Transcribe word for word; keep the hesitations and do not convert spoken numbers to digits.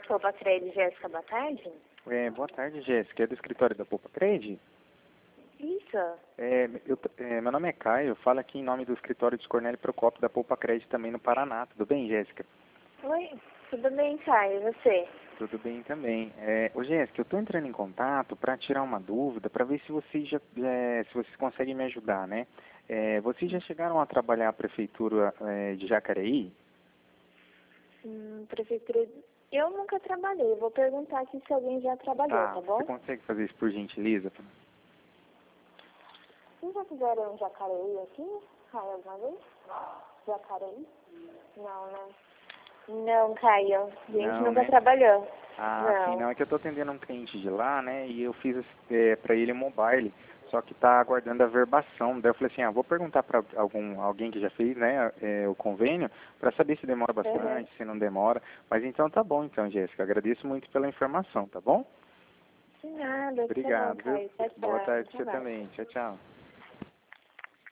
Poupa Cred, Jéssica, boa tarde. É, boa tarde, Jéssica. É do escritório da Poupa Cred? Isso. É, eu, é, meu nome é Caio, eu falo aqui em nome do escritório de Cornélio Procópio da Poupa Cred também no Paraná. Tudo bem, Jéssica? Oi, tudo bem, Caio? E você? Tudo bem também. É, ô, Jéssica, eu estou entrando em contato para tirar uma dúvida, para ver se vocês já, é, se vocês conseguem me ajudar, né? É, vocês já chegaram a trabalhar a prefeitura é, de Jacareí? Hum, prefeitura... Eu nunca trabalhei. Eu vou perguntar aqui se alguém já trabalhou, tá Tá, bom? você consegue fazer isso por gentileza? Vocês já fizeram Jacareí aqui, Caio, alguma vez? Jacareí? Não, né? Não, Caio. A gente Não, nunca né? trabalhou. Ah, sim, Não. não, é que eu tô atendendo um cliente de lá, né, e eu fiz é, para ele um mobile, só que tá aguardando a verbação. Daí eu falei assim, ah, vou perguntar para algum alguém que já fez, né, é, o convênio, para saber se demora bastante, Uhum. se não demora. Mas então tá bom, então, Jéssica, agradeço muito pela informação, tá bom? De nada, tá bom, Obrigado, viu? Caio. Tchau, Boa tchau. tarde pra Até você mais. também. Tchau, tchau.